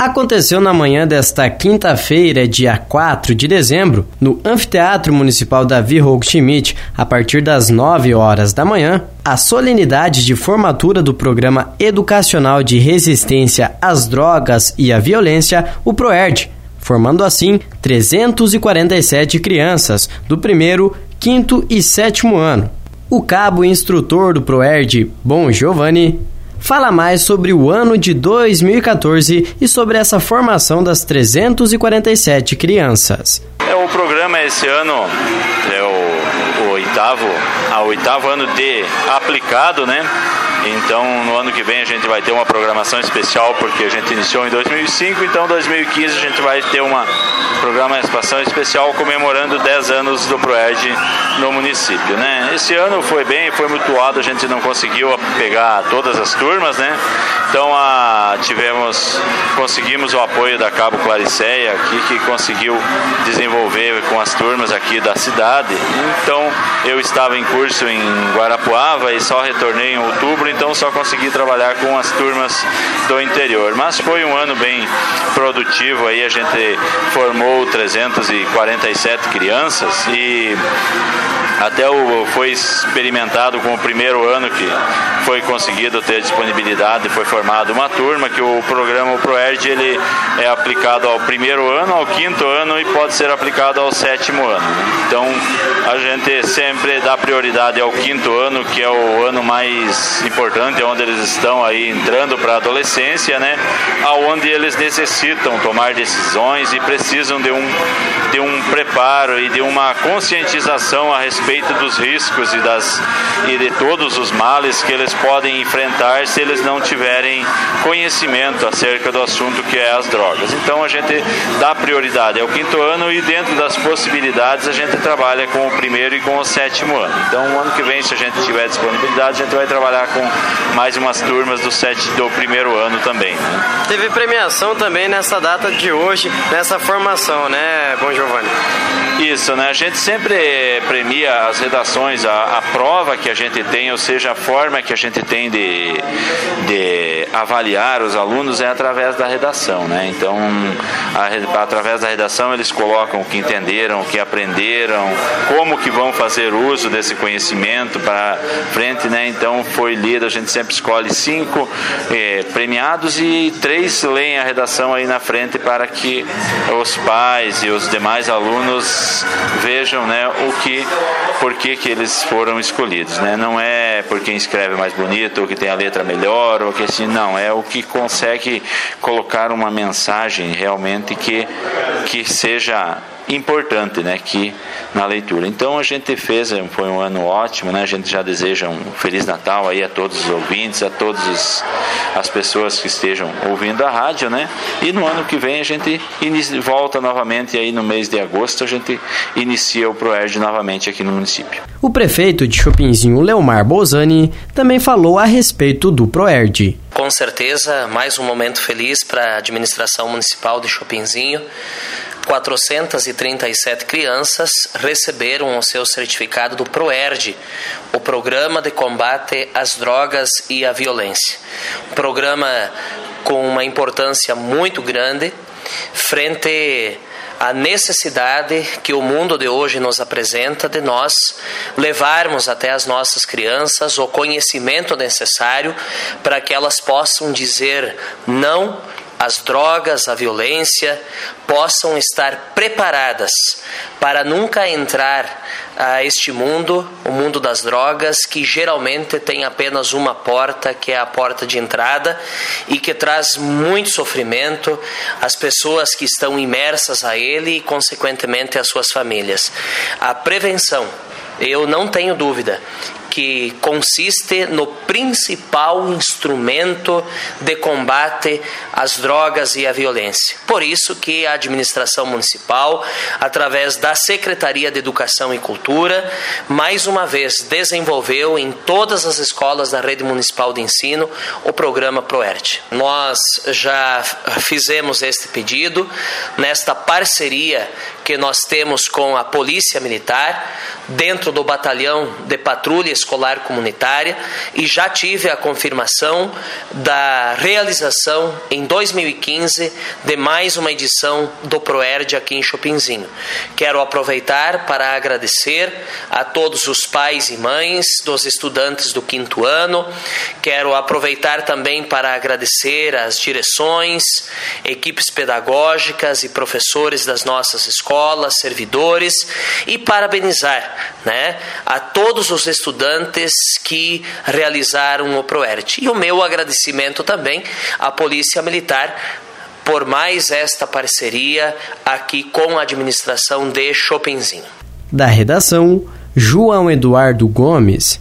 aconteceu na manhã desta quinta-feira, dia 4 de dezembro, no Anfiteatro Municipal Davi Hochschmidt, a partir das 9 horas da manhã, a solenidade de formatura do Programa Educacional de Resistência às Drogas e à Violência, o PROERD, formando assim 347 crianças do 1º, 5º e 7º ano. O cabo instrutor do PROERD, Bon Giovanni, fala mais sobre o ano de 2014 e sobre essa formação das 347 crianças. O programa esse ano é o oitavo ano de aplicado, né? Então, no ano que vem a gente vai ter uma programação especial, porque a gente iniciou em 2005, então em 2015 a gente vai ter uma programação especial comemorando 10 anos do PROERD no município, né? Esse ano foi mutuado, a gente não conseguiu pegar todas as turmas, né? Então, conseguimos o apoio da Cabo Clariceia aqui, que conseguiu desenvolver com as turmas aqui da cidade. Então, eu estava em curso em Guarapuava e só retornei em outubro, então só consegui trabalhar com as turmas do interior. Mas foi um ano bem produtivo, aí a gente formou 347 crianças e até foi experimentado com o primeiro ano que foi conseguido ter disponibilidade, foi formada uma turma que o programa, o PROERD, ele é aplicado ao 1º ano, ao 5º ano e pode ser aplicado ao 7º ano. Então, a gente sempre dá prioridade ao 5º ano, que é o ano mais importante, onde eles estão aí entrando para a adolescência, né? Aonde eles necessitam tomar decisões e precisam de um preparo e de uma conscientização a respeito dos riscos e de todos os males que eles podem enfrentar se eles não tiverem conhecimento acerca do assunto que é as drogas. Então a gente dá prioridade ao 5º ano e dentro das possibilidades a gente trabalha com o 1º e com o 7º ano. Então o ano que vem, se a gente tiver disponibilidade, a gente vai trabalhar com mais umas turmas do 1º ano também, né? Teve premiação também nessa data de hoje, nessa formação, né, Bon Giovanni? Isso, né? A gente sempre premia as redações, a prova que a gente tem, ou seja, a forma que a gente tem de avaliar os alunos é através da redação, né? Então, através da redação eles colocam o que entenderam, o que aprenderam, como que vão fazer uso desse conhecimento para frente, né? Então, foi lido, a gente sempre escolhe 5 premiados e 3 leem a redação aí na frente para que os pais e os demais alunos vejam, né, por que eles foram escolhidos, né? Não é por quem escreve mais bonito ou que tem a letra melhor ou que assim, não, é o que consegue colocar uma mensagem realmente que seja importante, né, que na leitura. Então a gente foi um ano ótimo, né? A gente já deseja um Feliz Natal aí a todos os ouvintes, a todas as pessoas que estejam ouvindo a rádio, né? E no ano que vem a gente volta novamente aí no mês de agosto, a gente inicia o PROERD novamente aqui no município. O prefeito de Chopinzinho, Leomar Bolzani, também falou a respeito do PROERD. Com certeza, mais um momento feliz para a administração municipal de Chopinzinho. 437 crianças receberam o seu certificado do PROERD, o Programa de Combate às Drogas e à Violência. Um programa com uma importância muito grande frente à necessidade que o mundo de hoje nos apresenta de nós levarmos até as nossas crianças o conhecimento necessário para que elas possam dizer não às drogas, à violência, possam estar preparadas para nunca entrar a este mundo, o mundo das drogas, que geralmente tem apenas uma porta, que é a porta de entrada, e que traz muito sofrimento às pessoas que estão imersas a ele e, consequentemente, às suas famílias. A prevenção, eu não tenho dúvida, que consiste no principal instrumento de combate às drogas e à violência. Por isso que a administração municipal, através da Secretaria de Educação e Cultura, mais uma vez desenvolveu em todas as escolas da rede municipal de ensino o programa PROERD. Nós já fizemos este pedido nesta parceria que nós temos com a Polícia Militar, dentro do Batalhão de Patrulha escolar comunitária e já tive a confirmação da realização em 2015 de mais uma edição do ProERD aqui em Chopinzinho. Quero aproveitar para agradecer a todos os pais e mães dos estudantes do 5º ano. Quero aproveitar também para agradecer as direções, equipes pedagógicas e professores das nossas escolas, servidores, e parabenizar, a todos os estudantes que realizaram o ProERD. E o meu agradecimento também à Polícia Militar por mais esta parceria aqui com a administração de Chopinzinho. Da redação, João Eduardo Gomes.